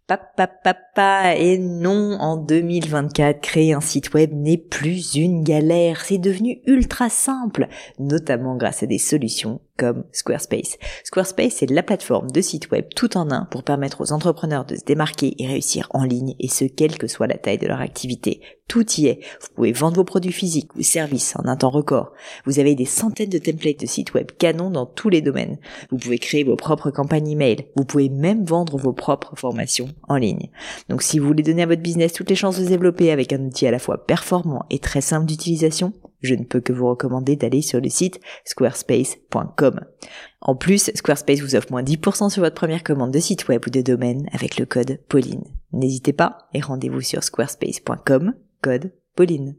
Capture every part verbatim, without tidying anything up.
Papa, papa, et non, en deux mille vingt-quatre, créer un site web n'est plus une galère, c'est devenu ultra simple, notamment grâce à des solutions comme Squarespace. Squarespace, c'est la plateforme de site web tout en un pour permettre aux entrepreneurs de se démarquer et réussir en ligne, et ce, quelle que soit la taille de leur activité. Tout y est. Vous pouvez vendre vos produits physiques ou services en un temps record. Vous avez des centaines de templates de sites web canons dans tous les domaines. Vous pouvez créer vos propres campagnes email. Vous pouvez même vendre vos propres formations en ligne. Donc si vous voulez donner à votre business toutes les chances de se développer avec un outil à la fois performant et très simple d'utilisation, je ne peux que vous recommander d'aller sur le site squarespace point com. En plus, Squarespace vous offre moins dix pour cent sur votre première commande de site web ou de domaine avec le code Pauline. N'hésitez pas et rendez-vous sur squarespace point com, code Pauline.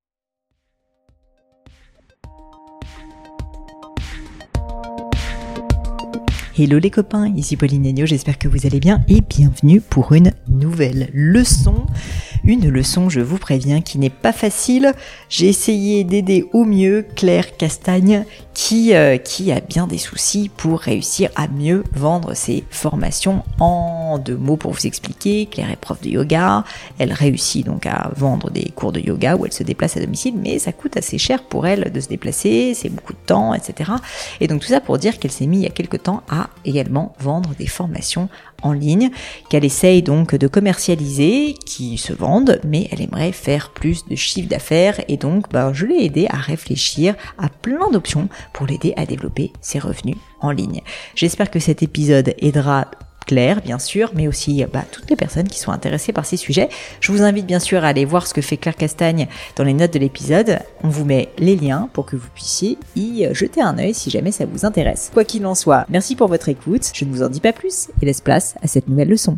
Hello les copains, ici Pauline Agneau, j'espère que vous allez bien et bienvenue pour une nouvelle leçon. Une leçon, je vous préviens, qui n'est pas facile. J'ai essayé d'aider au mieux Claire Castagne qui, euh, qui a bien des soucis pour réussir à mieux vendre ses formations. En deux mots pour vous expliquer, Claire est prof de yoga, elle réussit donc à vendre des cours de yoga où elle se déplace à domicile, mais ça coûte assez cher pour elle de se déplacer, c'est beaucoup de temps, et cetera. Et donc tout ça pour dire qu'elle s'est mise il y a quelque temps à également vendre des formations en ligne, qu'elle essaye donc de commercialiser, qui se vendent, mais elle aimerait faire plus de chiffre d'affaires et donc ben, je l'ai aidée à réfléchir à plein d'options pour l'aider à développer ses revenus en ligne. J'espère que cet épisode aidera Claire, bien sûr, mais aussi bah, toutes les personnes qui sont intéressées par ces sujets. Je vous invite bien sûr à aller voir ce que fait Claire Castagne dans les notes de l'épisode. On vous met les liens pour que vous puissiez y jeter un œil si jamais ça vous intéresse. Quoi qu'il en soit, merci pour votre écoute. Je ne vous en dis pas plus et laisse place à cette nouvelle leçon.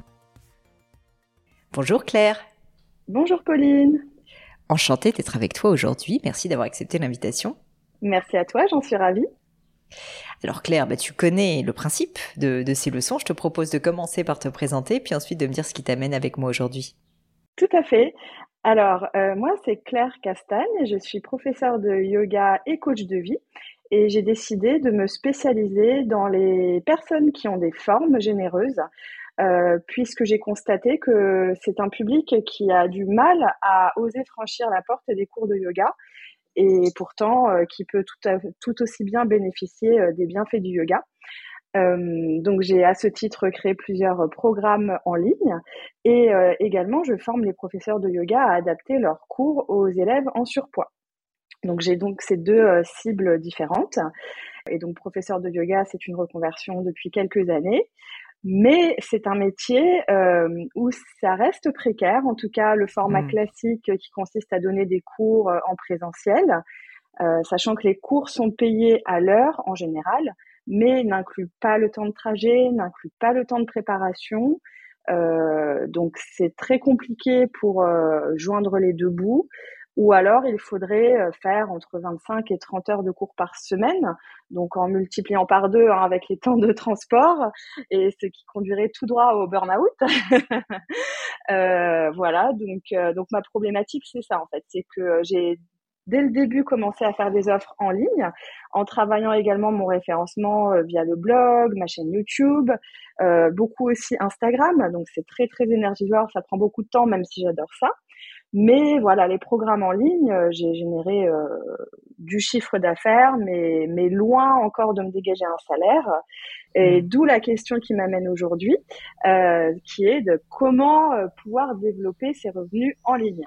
Bonjour Claire. Bonjour Pauline. Enchantée d'être avec toi aujourd'hui. Merci d'avoir accepté l'invitation. Merci à toi, j'en suis ravie. Alors Claire, bah, tu connais le principe de, de ces leçons. Je te propose de commencer par te présenter, puis ensuite de me dire ce qui t'amène avec moi aujourd'hui. Tout à fait. Alors, euh, moi, c'est Claire Castagne. Je suis professeure de yoga et coach de vie. Et j'ai décidé de me spécialiser dans les personnes qui ont des formes généreuses, euh, puisque j'ai constaté que c'est un public qui a du mal à oser franchir la porte des cours de yoga. Et pourtant euh, qui peut tout, à, tout aussi bien bénéficier euh, des bienfaits du yoga. Euh, donc j'ai à ce titre créé plusieurs programmes en ligne et euh, également je forme les professeurs de yoga à adapter leurs cours aux élèves en surpoids. Donc j'ai donc ces deux euh, cibles différentes. Et donc professeur de yoga, c'est une reconversion depuis quelques années. Mais c'est un métier euh, où ça reste précaire, en tout cas le format mmh. classique qui consiste à donner des cours en présentiel, euh, sachant que les cours sont payés à l'heure en général, mais n'incluent pas le temps de trajet, n'incluent pas le temps de préparation. Euh, donc c'est très compliqué pour euh, joindre les deux bouts. Ou alors, il faudrait faire entre vingt-cinq et trente heures de cours par semaine, donc en multipliant par deux hein, avec les temps de transport, et ce qui conduirait tout droit au burn-out. euh, voilà, donc, euh, donc ma problématique, c'est ça en fait, c'est que j'ai dès le début commencé à faire des offres en ligne, en travaillant également mon référencement euh, via le blog, ma chaîne YouTube, euh, beaucoup aussi Instagram, donc c'est très très énergivore, ça prend beaucoup de temps même si j'adore ça. Mais voilà, les programmes en ligne, euh, j'ai généré euh, du chiffre d'affaires, mais, mais loin encore de me dégager un salaire. Et mmh. d'où la question qui m'amène aujourd'hui, euh, qui est de comment euh, pouvoir développer ses revenus en ligne.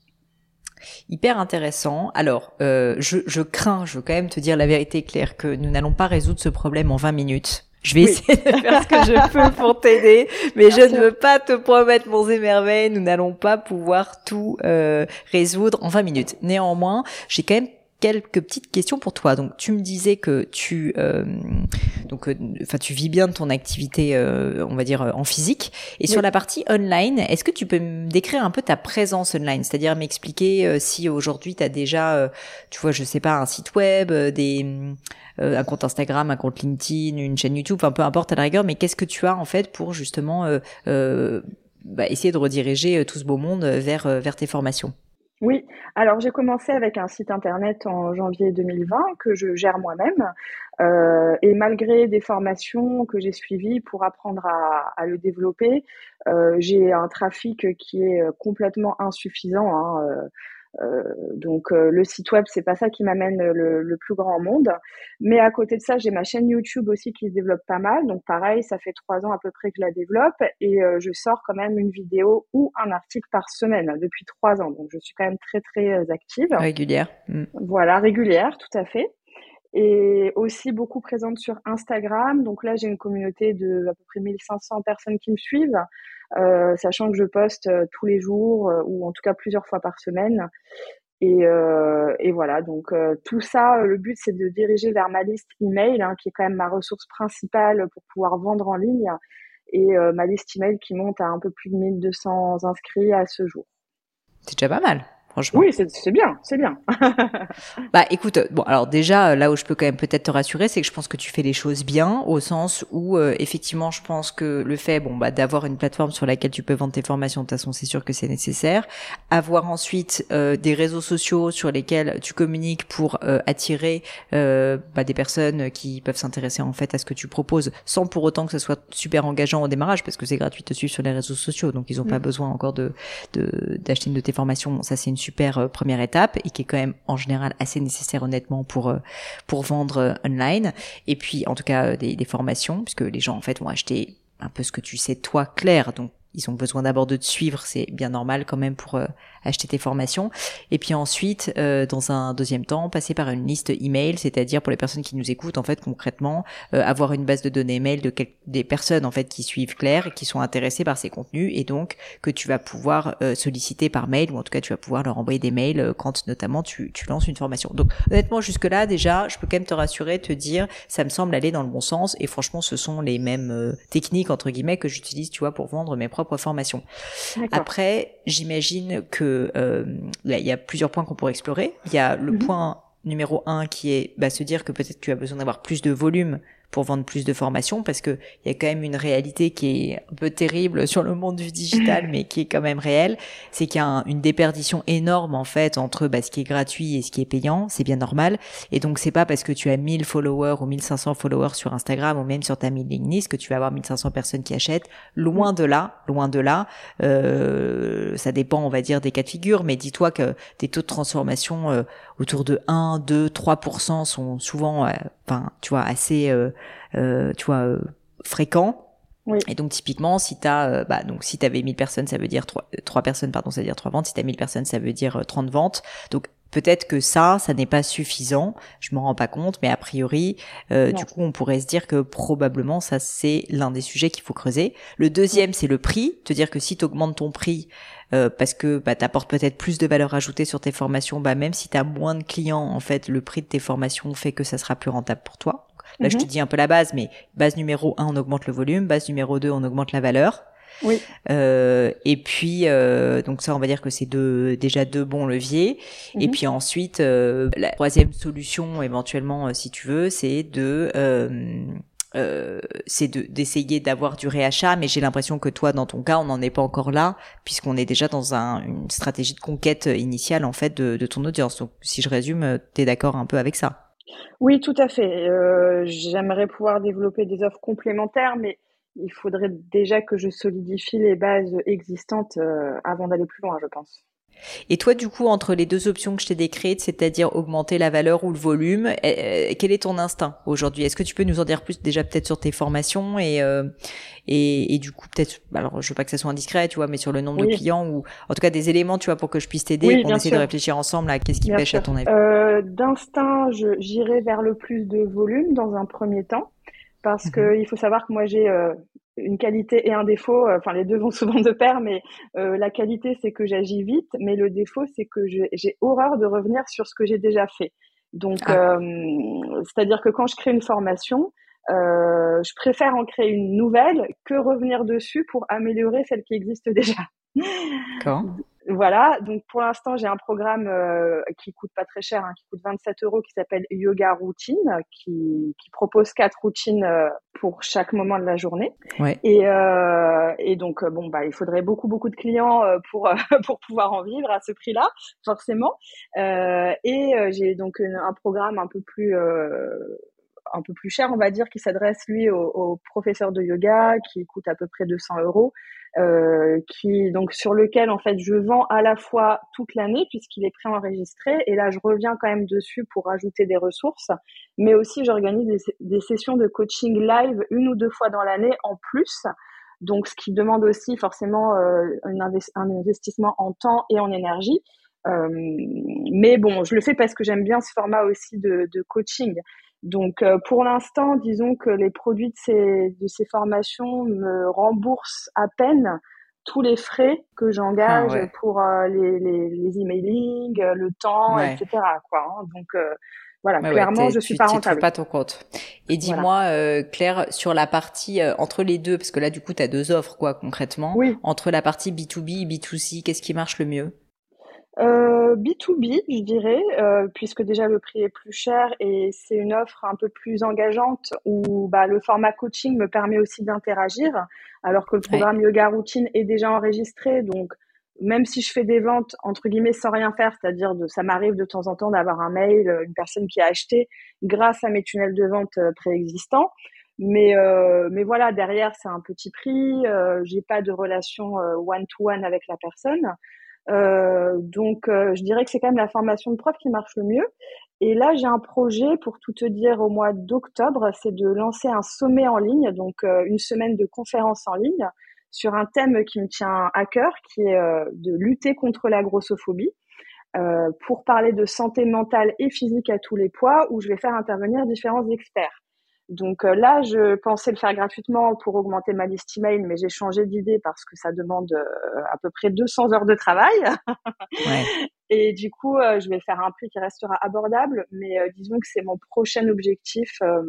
Hyper intéressant. Alors, euh, je, je crains, je veux quand même te dire la vérité, Claire, que nous n'allons pas résoudre ce problème en vingt minutes. Je vais oui. essayer de faire ce que je peux pour t'aider, mais Bien je sûr. ne veux pas te promettre mon émerveil. Nous n'allons pas pouvoir tout euh, résoudre en vingt minutes. Néanmoins, j'ai quand même quelques petites questions pour toi. Donc, tu me disais que tu, euh, donc, enfin, euh, tu vis bien de ton activité, euh, on va dire en physique. Et oui. sur la partie online, est-ce que tu peux me décrire un peu ta présence online, c'est-à-dire m'expliquer euh, si aujourd'hui tu as déjà, euh, tu vois, je sais pas, un site web, euh, des Euh, un compte Instagram, un compte LinkedIn, une chaîne YouTube, enfin peu importe à la rigueur, mais qu'est-ce que tu as en fait pour justement euh, euh, bah, essayer de rediriger euh, tout ce beau monde vers, euh, vers tes formations ? Oui, alors j'ai commencé avec un site internet en janvier deux mille vingt que je gère moi-même. Euh, et malgré des formations que j'ai suivies pour apprendre à, à le développer, euh, j'ai un trafic qui est complètement insuffisant, hein. Euh, euh, donc euh, le site web, c'est pas ça qui m'amène le, le plus grand monde. Mais à côté de ça, j'ai ma chaîne YouTube aussi qui se développe pas mal. Donc pareil, ça fait trois ans à peu près que je la développe et euh, je sors quand même une vidéo ou un article par semaine depuis trois ans. Donc je suis quand même très très euh, active. Régulière. Mm. Voilà, régulière, tout à fait. Et aussi beaucoup présente sur Instagram. Donc là, j'ai une communauté de à peu près mille cinq cents personnes qui me suivent, euh, sachant que je poste euh, tous les jours euh, ou en tout cas plusieurs fois par semaine. Et, euh, et voilà, donc euh, tout ça, le but c'est de diriger vers ma liste email, hein, qui est quand même ma ressource principale pour pouvoir vendre en ligne, et euh, ma liste email qui monte à un peu plus de mille deux cents inscrits à ce jour. C'est déjà pas mal, franchement. Oui, c'est, c'est bien, c'est bien. Bah écoute, bon alors déjà là où je peux quand même peut-être te rassurer, c'est que je pense que tu fais les choses bien, au sens où euh, effectivement je pense que le fait bon bah d'avoir une plateforme sur laquelle tu peux vendre tes formations, de toute façon c'est sûr que c'est nécessaire. Avoir ensuite euh, des réseaux sociaux sur lesquels tu communiques pour euh, attirer euh, bah, des personnes qui peuvent s'intéresser en fait à ce que tu proposes, sans pour autant que ce soit super engageant au démarrage, parce que c'est gratuit de te suivre sur les réseaux sociaux, donc ils ont mmh. pas besoin encore de, de d'acheter une de tes formations. Bon, ça c'est une super euh, première étape et qui est quand même en général assez nécessaire honnêtement pour euh, pour vendre euh, online, et puis en tout cas euh, des, des formations, puisque les gens en fait vont acheter un peu ce que tu sais toi, Claire, donc ils ont besoin d'abord de te suivre, c'est bien normal quand même pour euh, acheter tes formations. Et puis ensuite, euh, dans un deuxième temps, passer par une liste email, c'est-à-dire pour les personnes qui nous écoutent, en fait, concrètement, euh, avoir une base de données email de quel- des personnes en fait qui suivent Claire et qui sont intéressées par ses contenus, et donc que tu vas pouvoir euh, solliciter par mail, ou en tout cas tu vas pouvoir leur envoyer des mails euh, quand notamment tu, tu lances une formation. Donc honnêtement, jusque-là déjà, je peux quand même te rassurer, te dire, ça me semble aller dans le bon sens, et franchement, ce sont les mêmes euh, techniques entre guillemets que j'utilise, tu vois, pour vendre mes propres formation. D'accord. Après, j'imagine que euh, il y a plusieurs points qu'on pourrait explorer. Il y a le mmh. point numéro un qui est bah, se dire que peut-être tu as besoin d'avoir plus de volume pour vendre plus de formations, parce que il y a quand même une réalité qui est un peu terrible sur le monde du digital, mais qui est quand même réelle, c'est qu'il y a un, une déperdition énorme en fait entre bah, ce qui est gratuit et ce qui est payant, c'est bien normal, et donc c'est pas parce que tu as mille followers ou mille cinq cents followers sur Instagram ou même sur ta mailing list que tu vas avoir mille cinq cents personnes qui achètent, loin de là, loin de là, euh, ça dépend on va dire des cas de figure, mais dis-toi que des taux de transformation euh, autour de un, deux, trois pour cent sont souvent, euh, enfin tu vois, assez... Euh, Euh, tu vois, euh, fréquent. Oui. Et donc typiquement, si t'as, euh, bah donc si t'avais mille personnes, ça veut dire trois, trois personnes, pardon, ça veut dire trois ventes. Si t'as mille personnes, ça veut dire euh, trente ventes. Donc peut-être que ça, ça n'est pas suffisant. Je m'en rends pas compte, mais a priori, euh, du coup, on pourrait se dire que probablement ça c'est l'un des sujets qu'il faut creuser. Le deuxième, c'est le prix. Te dire que si t'augmentes ton prix euh, parce que bah t'apportes peut-être plus de valeur ajoutée sur tes formations, bah même si t'as moins de clients, en fait, le prix de tes formations fait que ça sera plus rentable pour toi. Là, mmh. je te dis un peu la base, mais base numéro un, on augmente le volume. Base numéro deux, on augmente la valeur. Oui. Euh, et puis, euh, donc ça, on va dire que c'est deux, déjà deux bons leviers. Mmh. Et puis ensuite, euh, la troisième solution, éventuellement, si tu veux, c'est de... Euh, Euh, c'est de, d'essayer d'avoir du réachat, mais j'ai l'impression que toi, dans ton cas, on n'en est pas encore là, puisqu'on est déjà dans un, une stratégie de conquête initiale, en fait, de, de ton audience. Donc, si je résume, t'es d'accord un peu avec ça? Oui, tout à fait. Euh, j'aimerais pouvoir développer des offres complémentaires, mais il faudrait déjà que je solidifie les bases existantes euh, avant d'aller plus loin, je pense. Et toi, du coup, entre les deux options que je t'ai décrites, c'est-à-dire augmenter la valeur ou le volume, euh, quel est ton instinct aujourd'hui? Est-ce que tu peux nous en dire plus déjà peut-être sur tes formations et euh, et, et du coup peut-être, alors je veux pas que ça soit indiscret, tu vois, mais sur le nombre oui. de clients ou en tout cas des éléments, tu vois, pour que je puisse t'aider, oui, qu'on essaie sûr. de réfléchir ensemble à qu'est-ce qui bien pêche sûr. à ton avis. Euh, d'instinct, je, j'irai vers le plus de volume dans un premier temps, parce mmh. que il faut savoir que moi j'ai euh, une qualité et un défaut, enfin les deux vont souvent de pair, mais euh, la qualité c'est que j'agis vite, mais le défaut c'est que je, j'ai horreur de revenir sur ce que j'ai déjà fait. Donc, ah. euh, c'est-à-dire que quand je crée une formation, euh, je préfère en créer une nouvelle que revenir dessus pour améliorer celle qui existe déjà. D'accord. Voilà, donc pour l'instant, j'ai un programme euh, qui coûte pas très cher, hein, qui coûte vingt-sept euros, qui s'appelle Yoga Routine, qui, qui propose quatre routines euh, pour chaque moment de la journée. Ouais. Et, euh, et donc, euh, bon, bah, il faudrait beaucoup, beaucoup de clients euh, pour, euh, pour pouvoir en vivre à ce prix-là, forcément. Euh, et euh, j'ai donc une, un programme un peu plus... Euh, un peu plus cher, on va dire, qui s'adresse, lui, aux, aux professeurs de yoga, qui coûte à peu près deux cents euros, euh, qui, donc, sur lequel, en fait, je vends à la fois toute l'année, puisqu'il est préenregistré, et là, je reviens quand même dessus pour ajouter des ressources, mais aussi, j'organise des, des sessions de coaching live une ou deux fois dans l'année en plus, donc, ce qui demande aussi, forcément, euh, un, invest- un investissement en temps et en énergie. Euh, mais bon, je le fais parce que j'aime bien ce format aussi de, de coaching. Donc, euh, pour l'instant, disons que les produits de ces, de ces formations me remboursent à peine tous les frais que j'engage Ah ouais. pour euh, les, les, les emailing, euh, le temps, Ouais. et cetera, quoi, hein. Donc, euh, voilà, Ouais, ouais, clairement, t'es- je suis tu pas t'y trouves rentable. pas ton compte. Et Voilà. dis-moi, euh, Claire, sur la partie euh, entre les deux, parce que là, du coup, t'as deux offres, quoi, concrètement. Oui. Entre la partie B deux B et B deux C, qu'est-ce qui marche le mieux? Euh, B deux B, je dirais, euh, puisque déjà le prix est plus cher et c'est une offre un peu plus engageante où bah, le format coaching me permet aussi d'interagir, alors que le Ouais. programme Yoga Routine est déjà enregistré. Donc, même si je fais des ventes, entre guillemets, sans rien faire, c'est-à-dire de, ça m'arrive de temps en temps d'avoir un mail, une personne qui a acheté grâce à mes tunnels de vente euh, préexistants. Mais, euh, mais voilà, derrière, c'est un petit prix. Euh, j'ai pas de relation euh, one-to-one avec la personne. Euh, donc, euh, je dirais que c'est quand même la formation de prof qui marche le mieux. Et là, j'ai un projet, pour tout te dire, au mois d'octobre, c'est de lancer un sommet en ligne, donc euh, une semaine de conférences en ligne sur un thème qui me tient à cœur, qui est euh, de lutter contre la grossophobie, euh, pour parler de santé mentale et physique à tous les poids, où je vais faire intervenir différents experts. Donc euh, là, je pensais le faire gratuitement pour augmenter ma liste email, mais j'ai changé d'idée parce que ça demande euh, à peu près deux cents heures de travail. Ouais. Et du coup, euh, je vais faire un prix qui restera abordable, mais euh, disons que c'est mon prochain objectif euh,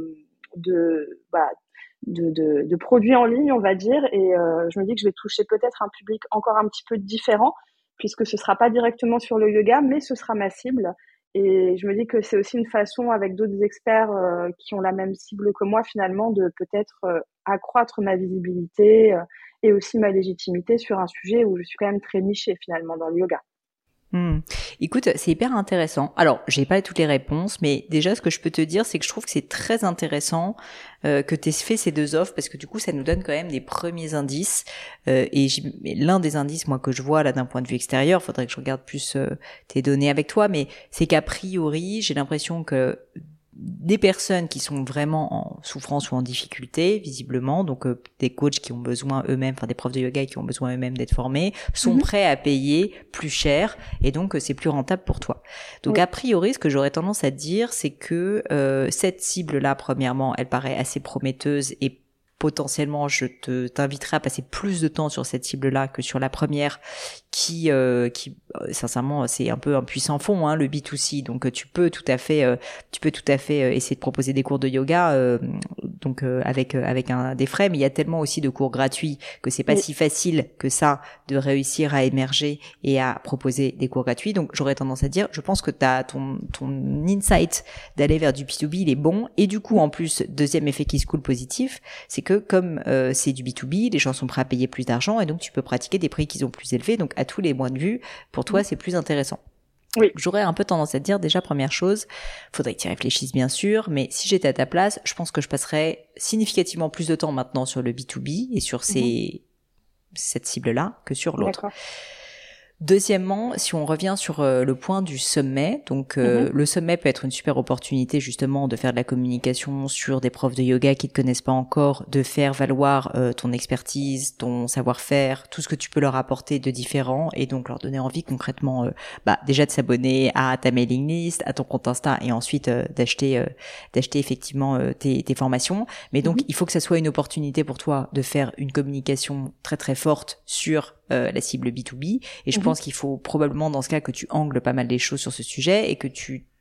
de, bah, de, de, de produits en ligne, on va dire. Et euh, je me dis que je vais toucher peut-être un public encore un petit peu différent, puisque ce sera pas directement sur le yoga, mais ce sera ma cible. Et je me dis que c'est aussi une façon, avec d'autres experts euh, qui ont la même cible que moi, finalement, de peut-être euh, accroître ma visibilité euh, et aussi ma légitimité sur un sujet où je suis quand même très nichée, finalement, dans le yoga. Hmm. Écoute, c'est hyper intéressant. Alors, j'ai pas toutes les réponses, mais déjà, ce que je peux te dire, c'est que je trouve que c'est très intéressant euh, que tu aies fait ces deux offres, parce que du coup, ça nous donne quand même des premiers indices. Euh, et l'un des indices, moi, que je vois là d'un point de vue extérieur, faudrait que je regarde plus euh, tes données avec toi, mais c'est qu'a priori, j'ai l'impression que des personnes qui sont vraiment en souffrance ou en difficulté, visiblement, donc euh, des coachs qui ont besoin eux-mêmes, enfin des profs de yoga qui ont besoin eux-mêmes d'être formés, sont mmh. prêts à payer plus cher, et donc euh, c'est plus rentable pour toi. Donc oui. A priori, ce que j'aurais tendance à dire, c'est que euh, cette cible-là, premièrement, elle paraît assez prometteuse et potentiellement, je te t'inviterai à passer plus de temps sur cette cible-là que sur la première, qui, euh, qui, euh, sincèrement, c'est un peu un puissant fond, hein, le B deux C. Donc, tu peux tout à fait, euh, tu peux tout à fait euh, essayer de proposer des cours de yoga, euh, donc euh, avec euh, avec un des frais. Mais il y a tellement aussi de cours gratuits que c'est pas oui. si facile que ça de réussir à émerger et à proposer des cours gratuits. Donc, j'aurais tendance à dire, je pense que t'as ton ton insight d'aller vers du B deux B, il est bon. Et du coup, en plus, deuxième effet qui se coule positif, c'est que que comme euh, c'est du B deux B, les gens sont prêts à payer plus d'argent et donc tu peux pratiquer des prix qui sont plus élevés. Donc à tous les points de vue, pour toi, c'est plus intéressant. Oui. J'aurais un peu tendance à te dire, déjà, première chose, faudrait que tu y réfléchisses bien sûr, mais si j'étais à ta place, je pense que je passerais significativement plus de temps maintenant sur le B deux B et sur ces, mm-hmm. cette cible-là que sur l'autre. D'accord. Deuxièmement, si on revient sur euh, le point du sommet, donc euh, mm-hmm. le sommet peut être une super opportunité justement de faire de la communication sur des profs de yoga qui te connaissent pas encore, de faire valoir euh, ton expertise, ton savoir-faire, tout ce que tu peux leur apporter de différent et donc leur donner envie concrètement, euh, bah déjà de s'abonner à ta mailing list, à ton compte Insta et ensuite euh, d'acheter, euh, d'acheter effectivement euh, tes, tes formations. Mais donc mm-hmm. il faut que ça soit une opportunité pour toi de faire une communication très très forte sur Euh, la cible B deux B et je mmh. pense qu'il faut probablement dans ce cas que tu angles pas mal les choses sur ce sujet et que tu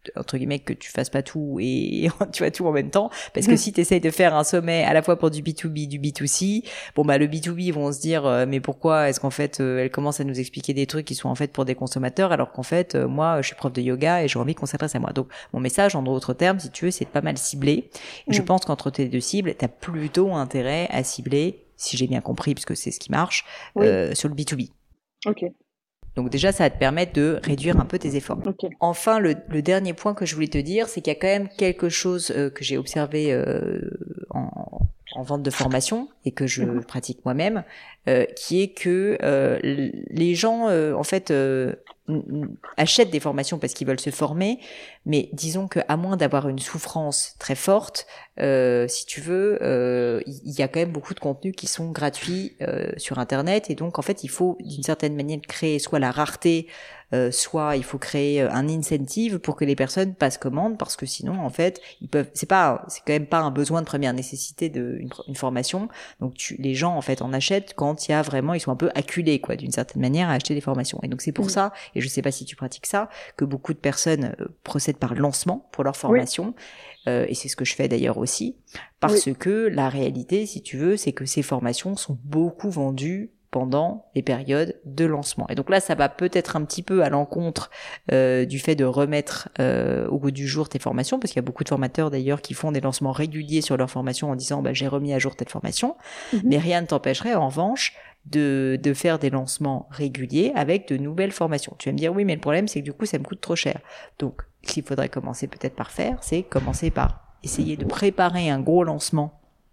entre guillemets, que tu fasses pas tout et tu vois tout en même temps. Parce que si tu essayes de faire un sommet à la fois pour du B deux B, du B deux C, bon, bah, le B deux B, ils vont se dire, euh, mais pourquoi est-ce qu'en fait, euh, elle commence à nous expliquer des trucs qui sont en fait pour des consommateurs, alors qu'en fait, euh, moi, je suis prof de yoga et j'ai envie qu'on s'adresse à moi. Donc, mon message, en d'autres termes, si tu veux, c'est pas mal ciblé. Et mmh. je pense qu'entre tes deux cibles, t'as plutôt intérêt à cibler, si j'ai bien compris, parce que c'est ce qui marche, oui. euh, sur le B deux B. Ok. Donc déjà, ça va te permettre de réduire un peu tes efforts. Okay. Enfin, le, le dernier point que je voulais te dire, c'est qu'il y a quand même quelque chose euh, que j'ai observé euh, en, en vente de formation et que je mmh. pratique moi-même, euh, qui est que euh, les gens, euh, en fait, euh, achètent des formations parce qu'ils veulent se former, mais disons qu'à moins d'avoir une souffrance très forte, euh, si tu veux, euh, il y a quand même beaucoup de contenus qui sont gratuits euh, sur Internet, et donc en fait il faut d'une certaine manière créer soit la rareté, euh, soit il faut créer un incentive pour que les personnes passent commande, parce que sinon en fait ils peuvent, c'est pas, c'est quand même pas un besoin de première nécessité de une, une formation, donc tu, les gens en fait en achètent quand il y a vraiment, ils sont un peu acculés quoi d'une certaine manière à acheter des formations, et donc c'est pour mmh. ça, et je sais pas si tu pratiques ça, que beaucoup de personnes euh, procèdent par lancement pour leur formation. Oui. Euh, et c'est ce que je fais d'ailleurs aussi, parce oui. que la réalité, si tu veux, c'est que ces formations sont beaucoup vendues pendant les périodes de lancement. Et donc là, ça va peut-être un petit peu à l'encontre euh, du fait de remettre euh, au goût du jour tes formations, parce qu'il y a beaucoup de formateurs d'ailleurs qui font des lancements réguliers sur leurs formations en disant bah, « j'ai remis à jour telle formation mm-hmm. », mais rien ne t'empêcherait en revanche de, de faire des lancements réguliers avec de nouvelles formations. Tu vas me dire « oui, mais le problème, c'est que du coup, ça me coûte trop cher ». Donc, ce qu'il faudrait commencer peut-être par faire, c'est commencer par essayer de préparer un gros lancement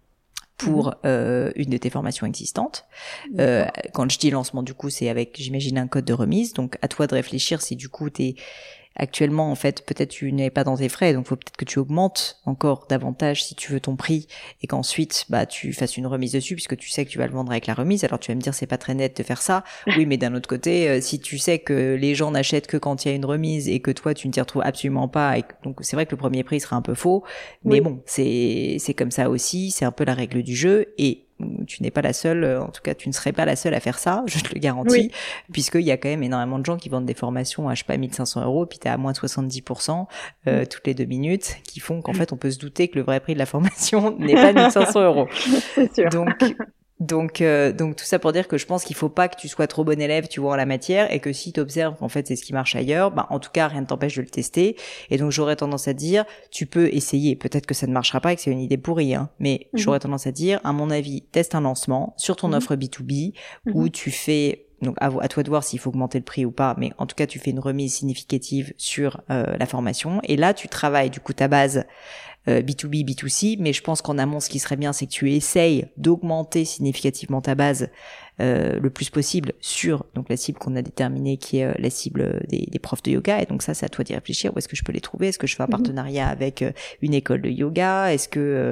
pour euh, une de tes formations existantes. Euh, quand je dis lancement, du coup, c'est avec, j'imagine, un code de remise. Donc, à toi de réfléchir si du coup, t'es actuellement, en fait, peut-être tu n'es pas dans tes frais, donc faut peut-être que tu augmentes encore davantage si tu veux ton prix, et qu'ensuite, bah, tu fasses une remise dessus, puisque tu sais que tu vas le vendre avec la remise. Alors tu vas me dire, c'est pas très net de faire ça. Oui, mais d'un autre côté, euh, si tu sais que les gens n'achètent que quand il y a une remise et que toi, tu ne t'y retrouves absolument pas, et que, donc c'est vrai que le premier prix sera un peu faux, mais oui. bon, c'est c'est comme ça aussi, c'est un peu la règle du jeu, et tu n'es pas la seule, en tout cas tu ne serais pas la seule à faire ça, je te le garantis, oui. puisqu'il y a quand même énormément de gens qui vendent des formations à, je sais pas, mille cinq cents euros, puis t'es à moins de soixante-dix pour cent euh, mmh. toutes les deux minutes, qui font qu'en fait on peut se douter que le vrai prix de la formation n'est pas mille cinq cents euros. C'est sûr. Donc, donc, euh, donc tout ça pour dire que je pense qu'il faut pas que tu sois trop bon élève, tu vois, en la matière, et que si tu observes qu'en fait c'est ce qui marche ailleurs, bah en tout cas rien ne t'empêche de le tester. Et donc j'aurais tendance à dire, tu peux essayer. Peut-être que ça ne marchera pas et que c'est une idée pourrie, hein. Mais mmh. j'aurais tendance à dire, à mon avis, teste un lancement sur ton mmh. offre B deux B mmh. où tu fais, donc à, à toi de voir s'il faut augmenter le prix ou pas, mais en tout cas tu fais une remise significative sur euh, la formation. Et là tu travailles du coup ta base Euh, B deux B, B deux C, mais je pense qu'en amont, ce qui serait bien, c'est que tu essayes d'augmenter significativement ta base euh, le plus possible sur donc la cible qu'on a déterminée, qui est euh, la cible des, des profs de yoga. Et donc ça, c'est à toi d'y réfléchir. Où est-ce que je peux les trouver? Est-ce que je fais un partenariat avec euh, une école de yoga? Est-ce que euh,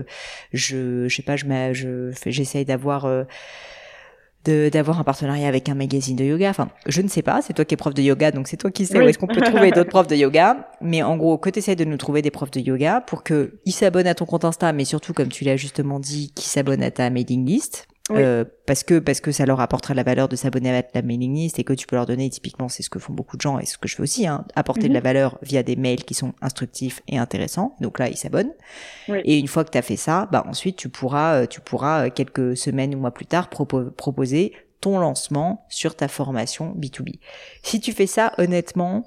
je, je sais pas, je, mets, je fais, j'essaye d'avoir euh, de d'avoir un partenariat avec un magazine de yoga, enfin je ne sais pas, c'est toi qui es prof de yoga, donc c'est toi qui sais oui. où est-ce qu'on peut trouver d'autres profs de yoga, mais en gros que tu essaies de nous trouver des profs de yoga pour que ils s'abonnent à ton compte Insta, mais surtout comme tu l'as justement dit, qu'ils s'abonnent à ta mailing list. Oui. Euh, parce que parce que ça leur apportera la valeur de s'abonner à la mailing list, et que tu peux leur donner, typiquement c'est ce que font beaucoup de gens et ce que je fais aussi, hein, apporter mm-hmm. de la valeur via des mails qui sont instructifs et intéressants. Donc là ils s'abonnent. Oui. Et une fois que tu as fait ça, bah ensuite tu pourras tu pourras quelques semaines ou mois plus tard propo- proposer ton lancement sur ta formation B deux B. Si tu fais ça honnêtement,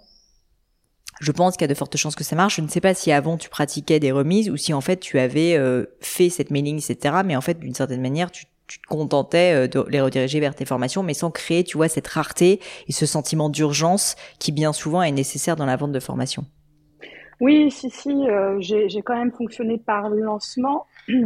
je pense qu'il y a de fortes chances que ça marche. Je ne sais pas si avant tu pratiquais des remises ou si en fait tu avais euh, fait cette mailing, et cetera. Mais en fait d'une certaine manière tu tu te contentais de les rediriger vers tes formations, mais sans créer, tu vois, cette rareté et ce sentiment d'urgence qui bien souvent est nécessaire dans la vente de formation. Oui, si, si, euh, j'ai, j'ai quand même fonctionné par lancement,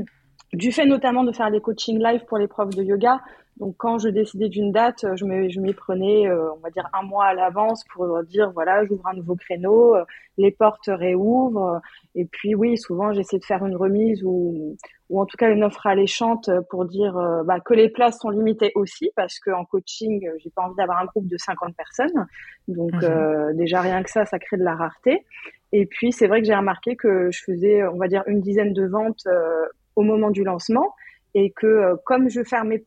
du fait notamment de faire des coachings live pour les profs de yoga. Donc, quand je décidais d'une date, je me, je m'y prenais, euh, on va dire, un mois à l'avance pour dire, voilà, j'ouvre un nouveau créneau, euh, les portes réouvrent. Et puis, oui, souvent, j'essaie de faire une remise ou, ou en tout cas une offre alléchante pour dire euh, bah, que les places sont limitées aussi, parce qu'en coaching, j'ai pas envie d'avoir un groupe de cinquante personnes. Donc, mmh. euh, déjà, rien que ça, ça crée de la rareté. Et puis, c'est vrai que j'ai remarqué que je faisais, on va dire, une dizaine de ventes euh, au moment du lancement, et que euh, comme je fermais pas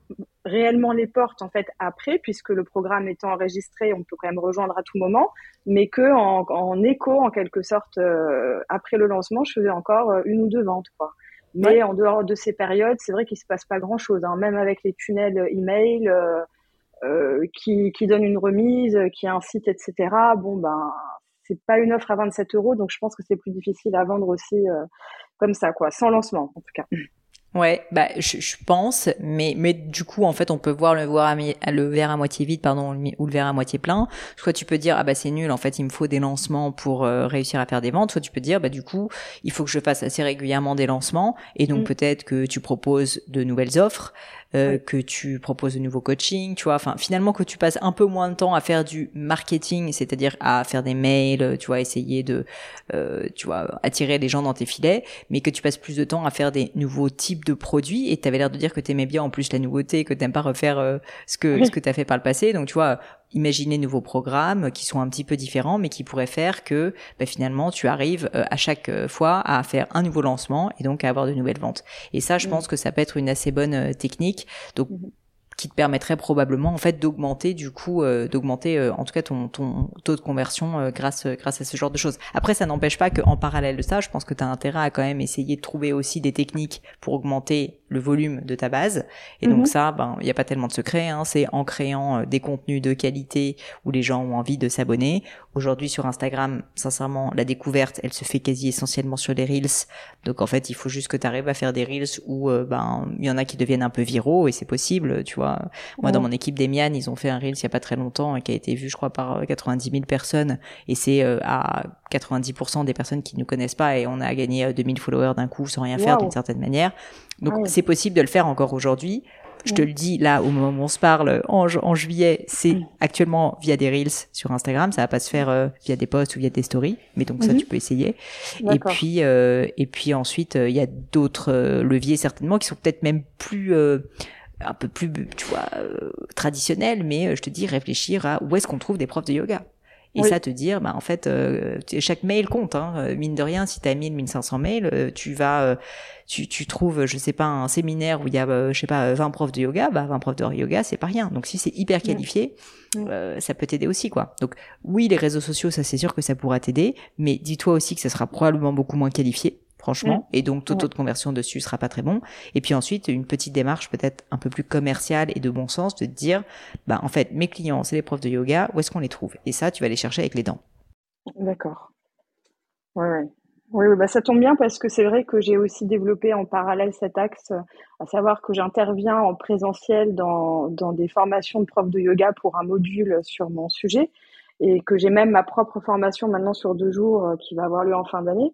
réellement les portes en fait après, puisque le programme étant enregistré, on peut quand même rejoindre à tout moment, mais que en, en écho en quelque sorte euh, après le lancement, je faisais encore euh, une ou deux ventes quoi. Ouais. Mais en dehors de ces périodes, c'est vrai qu'il se passe pas grand chose, hein, même avec les tunnels email euh, euh, qui qui donnent une remise, qui incite et cetera. Bon ben c'est pas une offre à vingt-sept euros, donc je pense que c'est plus difficile à vendre aussi euh, comme ça quoi, sans lancement en tout cas. Ouais, bah je, je pense, mais mais du coup en fait on peut voir le verre à, mi- le verre à moitié vide pardon le mi- ou le verre à moitié plein. Soit tu peux dire ah bah c'est nul en fait il me faut des lancements pour euh, réussir à faire des ventes. Soit tu peux dire bah du coup il faut que je fasse assez régulièrement des lancements et donc Mm. peut-être que tu proposes de nouvelles offres, euh, Oui. que tu proposes de nouveaux coachings, tu vois. Enfin finalement que tu passes un peu moins de temps à faire du marketing, c'est-à-dire à faire des mails, tu vois, essayer de euh, tu vois attirer les gens dans tes filets, mais que tu passes plus de temps à faire des nouveaux types de produits. Et tu avais l'air de dire que tu aimais bien en plus la nouveauté, que tu n'aimes pas refaire euh, ce que ce Oui. que tu as fait par le passé. Donc tu vois, imaginer de nouveaux programmes qui sont un petit peu différents, mais qui pourraient faire que bah, finalement tu arrives euh, à chaque euh, fois à faire un nouveau lancement et donc à avoir de nouvelles ventes. Et ça, je Mm. pense que ça peut être une assez bonne euh, technique. Donc Mhm. qui te permettrait probablement en fait d'augmenter du coup euh, d'augmenter euh, en tout cas ton ton taux de conversion euh, grâce grâce à ce genre de choses. Après ça n'empêche pas qu'en parallèle de ça, je pense que tu as intérêt à quand même essayer de trouver aussi des techniques pour augmenter le volume de ta base. Et donc Mhm. ça, ben il y a pas tellement de secret, hein, c'est en créant euh, des contenus de qualité où les gens ont envie de s'abonner. Aujourd'hui sur Instagram, sincèrement, la découverte, elle se fait quasi essentiellement sur les reels. Donc en fait, il faut juste que tu arrives à faire des reels où euh, ben il y en a qui deviennent un peu viraux et c'est possible, tu vois. Moi dans Mm. mon équipe des Mian, ils ont fait un reels il y a pas très longtemps et qui a été vu je crois par quatre-vingt-dix mille personnes et c'est euh, à quatre-vingt-dix pour cent des personnes qui ne nous connaissent pas et on a gagné euh, deux mille followers d'un coup sans rien faire d'une Waouh. certaine manière. Donc Ah oui. c'est possible de le faire encore aujourd'hui. Je te Mm. le dis là au moment où on se parle en, ju- en juillet, c'est actuellement via des reels sur Instagram, ça va pas se faire euh, via des posts ou via des stories, mais donc ça Mhm. tu peux essayer. Et D'accord. puis euh, et puis ensuite il euh, y a d'autres euh, leviers certainement qui sont peut-être même plus euh, un peu plus tu vois euh, traditionnels, mais euh, je te dis réfléchir à où est-ce qu'on trouve des profs de yoga. Et Oui. ça te dire, bah en fait, euh, chaque mail compte. Hein. Euh, Mine de rien, si t'as mille, mille cinq cents mails, euh, tu vas, euh, tu, tu trouves, je sais pas, un séminaire où il y a, euh, je sais pas, vingt profs de yoga. Bah vingt profs de yoga, c'est pas rien. Donc si c'est hyper Mm. qualifié, Mm. euh, ça peut t'aider aussi, quoi. Donc oui, les réseaux sociaux, ça c'est sûr que ça pourra t'aider, mais dis-toi aussi que ça sera probablement beaucoup moins qualifié, Mm. franchement, et donc ton taux Ouais. de conversion dessus sera pas très bon. Et puis ensuite, une petite démarche peut-être un peu plus commerciale et de bon sens de te dire, bah en fait, mes clients, c'est les profs de yoga, où est-ce qu'on les trouve? Et ça, tu vas les chercher avec les dents. D'accord. Ouais, ouais. Oui, oui, bah ça tombe bien parce que c'est vrai que j'ai aussi développé en parallèle cet axe, euh, à savoir que j'interviens en présentiel dans, dans des formations de profs de yoga pour un module sur mon sujet et que j'ai même ma propre formation maintenant sur deux jours euh, qui va avoir lieu en fin d'année.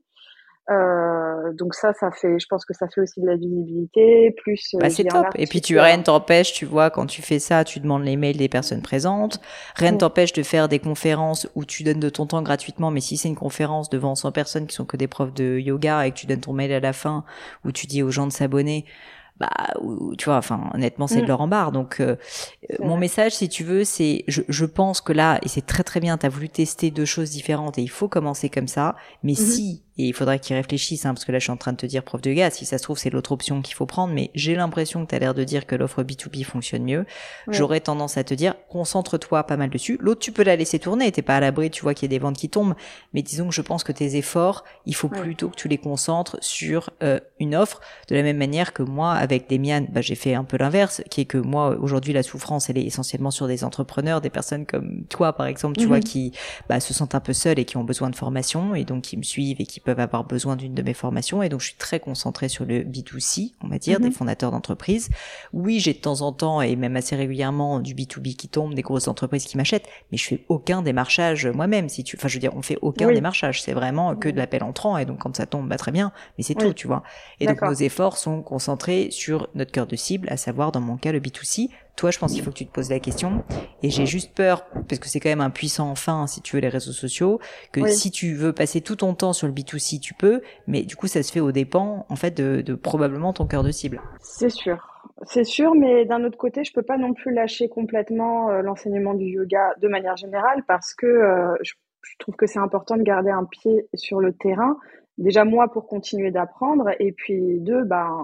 Euh, donc ça, ça fait, je pense que ça fait aussi de la visibilité. Plus Bah euh, c'est j'ai un top. Et puis tu article. rien ne t'empêche, tu vois, quand tu fais ça, tu demandes les mails des personnes présentes. Rien ne Mm, t'empêche de faire des conférences où tu donnes de ton temps gratuitement, mais si c'est une conférence devant cent personnes qui sont que des profs de yoga et que tu donnes ton mail à la fin où tu dis aux gens de s'abonner, bah ou- tu vois, enfin honnêtement c'est de mm, l'or en barre. Donc euh, euh, c'est mon vrai. message si tu veux c'est je, je pense que là et c'est très très bien, tu as voulu tester deux choses différentes et il faut commencer comme ça, mais Mhm. si et il faudrait qu'ils réfléchissent hein, parce que là je suis en train de te dire prof de yoga, si ça se trouve c'est l'autre option qu'il faut prendre, mais j'ai l'impression que tu as l'air de dire que l'offre B deux B fonctionne mieux. Ouais, J'aurais tendance à te dire concentre-toi pas mal dessus. L'autre tu peux la laisser tourner, t'es pas à l'abri, tu vois qu'il y a des ventes qui tombent, mais disons que je pense que tes efforts, il faut ouais. plutôt que tu les concentres sur euh, une offre de la même manière que moi avec Demian, bah, j'ai fait un peu l'inverse, qui est que moi aujourd'hui la souffrance elle est essentiellement sur des entrepreneurs, des personnes comme toi par exemple, tu vois, Mhm. qui bah, se sentent un peu seules et qui ont besoin de formation et donc qui me suivent et qui peuvent avoir besoin d'une de mes formations, et donc je suis très concentrée sur le B deux C, on va dire, des Mhm. fondateurs d'entreprises. Oui, j'ai de temps en temps et même assez régulièrement du B deux B qui tombe, des grosses entreprises qui m'achètent, mais je fais aucun démarchage moi-même, si tu, enfin je veux dire, on fait aucun Oui. démarchage, c'est vraiment que de Mhm. l'appel entrant et donc quand ça tombe, bah très bien, mais c'est tout, Oui. tu vois. Et donc nos D'accord. efforts sont concentrés sur notre cœur de cible, à savoir dans mon cas le B deux C. Toi, je pense qu'il faut que tu te poses la question. Et j'ai juste peur, parce que c'est quand même un puissant fin, si tu veux, les réseaux sociaux, que Oui. si tu veux passer tout ton temps sur le B deux C, tu peux, mais du coup, ça se fait aux dépens, en fait, de, de probablement ton cœur de cible. C'est sûr, c'est sûr, mais d'un autre côté, je peux pas non plus lâcher complètement euh, l'enseignement du yoga de manière générale parce que euh, je, je trouve que c'est important de garder un pied sur le terrain. Déjà moi pour continuer d'apprendre et puis deux, ben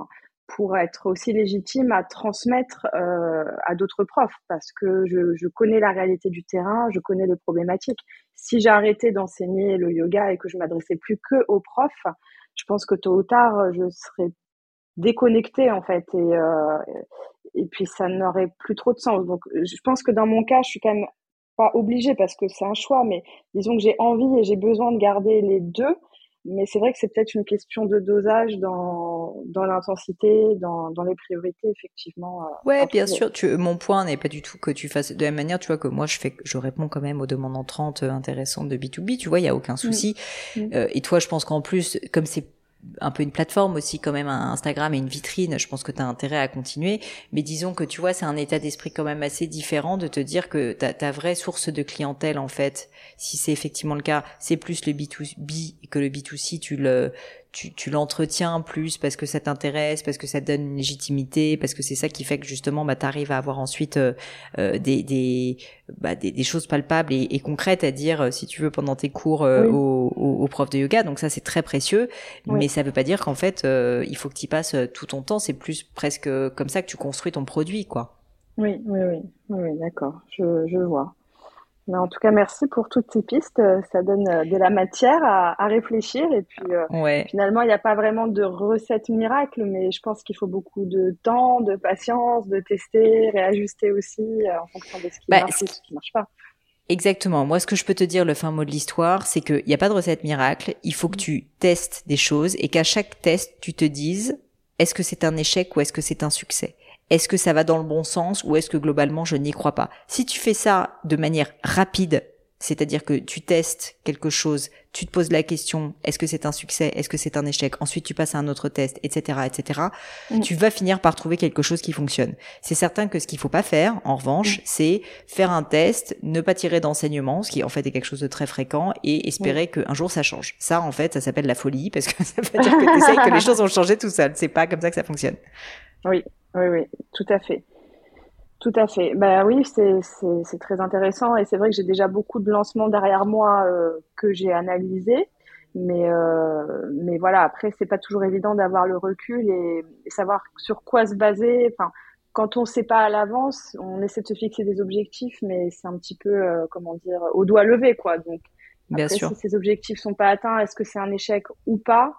pour être aussi légitime à transmettre euh, à d'autres profs parce que je, je connais la réalité du terrain, je connais les problématiques. Si j'ai arrêté d'enseigner le yoga et que je m'adressais plus que aux profs, je pense que tôt ou tard, je serais déconnectée en fait et, euh, et puis ça n'aurait plus trop de sens. Donc je pense que dans mon cas, je suis quand même pas obligée parce que c'est un choix, mais disons que j'ai envie et j'ai besoin de garder les deux. Mais c'est vrai que c'est peut-être une question de dosage dans, dans l'intensité, dans, dans les priorités, effectivement, à, Ouais, à bien trouver. sûr. Tu, mon point n'est pas du tout que tu fasses de la même manière. Tu vois que moi, je fais, je réponds quand même aux demandes entrantes euh, intéressantes de B deux B. Tu vois, il y a aucun Mm. souci. Mm. Euh, et toi, je pense qu'en plus, comme c'est un peu une plateforme aussi, quand même, un Instagram et une vitrine, je pense que tu as intérêt à continuer. Mais disons que tu vois, c'est un état d'esprit quand même assez différent de te dire que ta, ta vraie source de clientèle, en fait, si c'est effectivement le cas, c'est plus le B deux B et que le B deux C, tu le, tu, tu l'entretiens plus parce que ça t'intéresse, parce que ça te donne une légitimité, parce que c'est ça qui fait que justement, bah, t'arrives à avoir ensuite euh, euh, des, des, bah, des, des choses palpables et, et concrètes à dire, euh, si tu veux, pendant tes cours euh, Oui, aux, aux, aux profs de yoga. Donc ça, c'est très précieux, oui, mais ça veut pas dire qu'en fait, euh, il faut que tu y passes euh, tout ton temps. C'est plus presque comme ça que tu construis ton produit, quoi. oui, oui, oui, oui, oui, d'accord, je, je vois. Mais en tout cas, merci pour toutes ces pistes. Euh, Ça donne euh, de la matière à, à réfléchir. Et puis, euh, Ouais. finalement, il n'y a pas vraiment de recette miracle, mais je pense qu'il faut beaucoup de temps, de patience, de tester, réajuster aussi euh, en fonction de ce qui Bah, marche ce ou qui- ce qui marche pas. exactement. Moi, ce que je peux te dire, le fin mot de l'histoire, c'est qu'il n'y a pas de recette miracle. Il faut que Mm. tu testes des choses et qu'à chaque test, tu te dises, est-ce que c'est un échec ou est-ce que c'est un succès? Est-ce que ça va dans le bon sens ou est-ce que globalement, je n'y crois pas? Si tu fais ça de manière rapide, c'est-à-dire que tu testes quelque chose, tu te poses la question, est-ce que c'est un succès, est-ce que c'est un échec, ensuite tu passes à un autre test, et cetera, et cetera, Mm. tu vas finir par trouver quelque chose qui fonctionne. C'est certain que ce qu'il faut pas faire, en revanche, Mm. c'est faire un test, ne pas tirer d'enseignement, ce qui en fait est quelque chose de très fréquent, et Oui. espérer qu'un jour ça change. Ça, en fait, ça s'appelle la folie, parce que ça veut dire que tu essayes que les choses vont changer tout seul. C'est pas comme ça que ça fonctionne. Oui, oui, oui, tout à fait. Tout à fait. Bah oui, c'est c'est c'est très intéressant et c'est vrai que j'ai déjà beaucoup de lancements derrière moi euh, que j'ai analysés, mais euh, mais voilà, après c'est pas toujours évident d'avoir le recul et, et savoir sur quoi se baser. Enfin, quand on sait pas à l'avance, on essaie de se fixer des objectifs, mais c'est un petit peu euh, comment dire au doigt levé quoi. Donc Bien après, si sûr. ces objectifs sont pas atteints, est-ce que c'est un échec ou pas?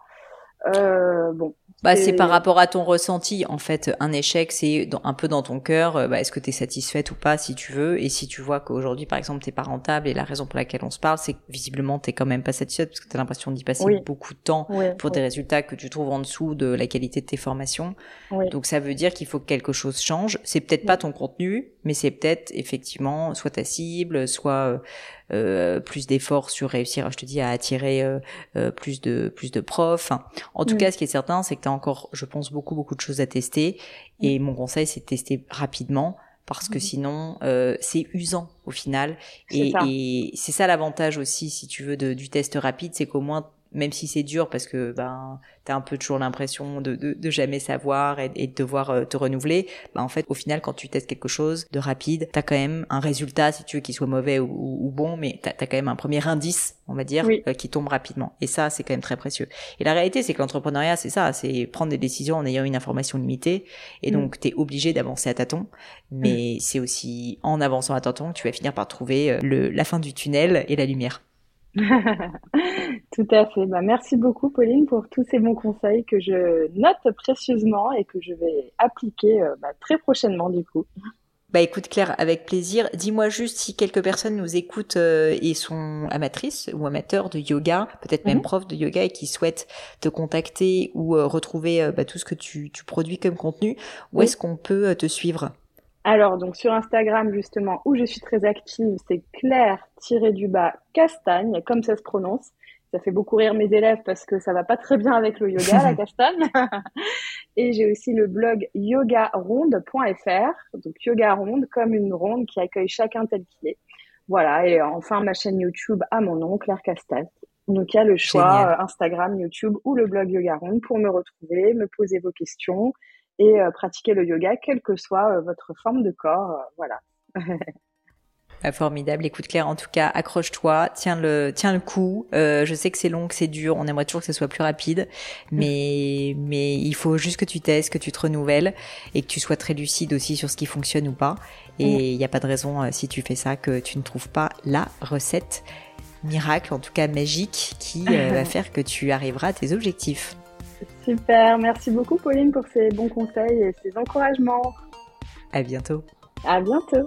Euh, bon, Bah, c'est par c'est rapport à ton ressenti. En fait, un échec, c'est dans- un peu dans ton cœur. euh, Bah, est-ce que tu es satisfaite ou pas, si tu veux. Et si tu vois qu'aujourd'hui, par exemple, t'es pas rentable et la raison pour laquelle on se parle, c'est que visiblement, t'es quand même pas satisfaite parce que t'as l'impression d'y passer oui, beaucoup de temps oui, pour oui, des résultats que tu trouves en dessous de la qualité de tes formations. oui, Donc, ça veut dire qu'il faut que quelque chose change. C'est peut-être pas oui, ton contenu, mais c'est peut-être effectivement soit ta cible, soit euh, euh, plus d'efforts sur réussir, je te dis, à attirer euh, euh, plus de plus de profs. Enfin, en tout mm, cas, ce qui est certain, c'est que tu as encore, je pense, beaucoup, beaucoup de choses à tester. mm, Et mon conseil, c'est de tester rapidement parce que mm. sinon, euh, c'est usant au final. C'est ça. Et, et c'est ça l'avantage aussi, si tu veux, de, du test rapide, c'est qu'au moins, même si c'est dur parce que ben t'as un peu toujours l'impression de, de, de jamais savoir et, et de devoir euh, te renouveler, ben en fait au final quand tu testes quelque chose de rapide, t'as quand même un résultat, si tu veux, qu'il soit mauvais ou, ou, ou bon, mais t'as, t'as quand même un premier indice, on va dire, Oui. euh, qui tombe rapidement. Et ça, c'est quand même très précieux. Et la réalité, c'est que l'entrepreneuriat, c'est ça, c'est prendre des décisions en ayant une information limitée. Et Mm, donc, t'es obligé d'avancer à tâtons. mm. Mais c'est aussi en avançant à tâtons que tu vas finir par trouver euh, le, la fin du tunnel et la lumière. Tout à fait. Bah, merci beaucoup, Pauline, pour tous ces bons conseils que je note précieusement et que je vais appliquer euh, bah, très prochainement, du coup. Bah écoute Claire, avec plaisir. Dis-moi juste si quelques personnes nous écoutent euh, et sont amatrices ou amateurs de yoga, peut-être même Mhm. profs de yoga et qui souhaitent te contacter ou euh, retrouver euh, bah, tout ce que tu, tu produis comme contenu, où Oui. est-ce qu'on peut euh, te suivre? Alors, donc sur Instagram, justement, où je suis très active, c'est Claire-du-bas Castagne, comme ça se prononce. Ça fait beaucoup rire mes élèves parce que ça va pas très bien avec le yoga, la castagne. Et j'ai aussi le blog yoga ronde point f r, donc yoga ronde comme une ronde qui accueille chacun tel qu'il est. Voilà, et enfin ma chaîne YouTube à mon nom, Claire Castagne. Donc il y a le choix Génial. euh, Instagram, YouTube ou le blog Yoga Ronde pour me retrouver, me poser vos questions et euh, pratiquer le yoga, quelle que soit euh, votre forme de corps. Euh, voilà. Bah, formidable. Écoute Claire, en tout cas, accroche-toi, tiens le, tiens le coup. Euh, je sais que c'est long, que c'est dur. On aimerait toujours que ce soit plus rapide, mais mais il faut juste que tu testes, que tu te renouvelles et que tu sois très lucide aussi sur ce qui fonctionne ou pas. Et il n'y a pas de raison, euh, si tu fais ça, que tu ne trouves pas la recette miracle, en tout cas magique, qui euh, va faire que tu arriveras à tes objectifs. Super, merci beaucoup Pauline pour ces bons conseils et ces encouragements. À bientôt. À bientôt.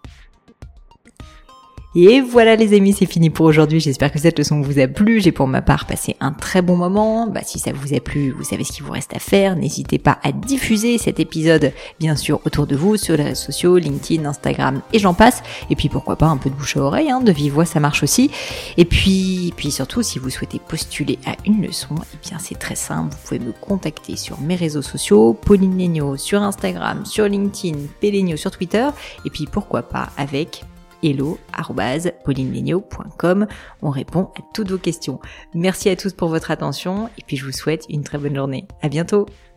Et voilà les amis, c'est fini pour aujourd'hui. J'espère que cette leçon vous a plu. J'ai pour ma part passé un très bon moment. Bah, si ça vous a plu, vous savez ce qu'il vous reste à faire. N'hésitez pas à diffuser cet épisode, bien sûr, autour de vous, sur les réseaux sociaux, LinkedIn, Instagram et j'en passe. Et puis pourquoi pas un peu de bouche à oreille, hein, de vive voix, ça marche aussi. Et puis, et puis surtout, si vous souhaitez postuler à une leçon, eh bien c'est très simple. Vous pouvez me contacter sur mes réseaux sociaux, Pauline Legnaud sur Instagram, sur LinkedIn, Pélegnaud sur Twitter. Et puis pourquoi pas avec hello arobase pauline legnaud point com. On répond à toutes vos questions. Merci à tous pour votre attention et puis je vous souhaite une très bonne journée. À bientôt.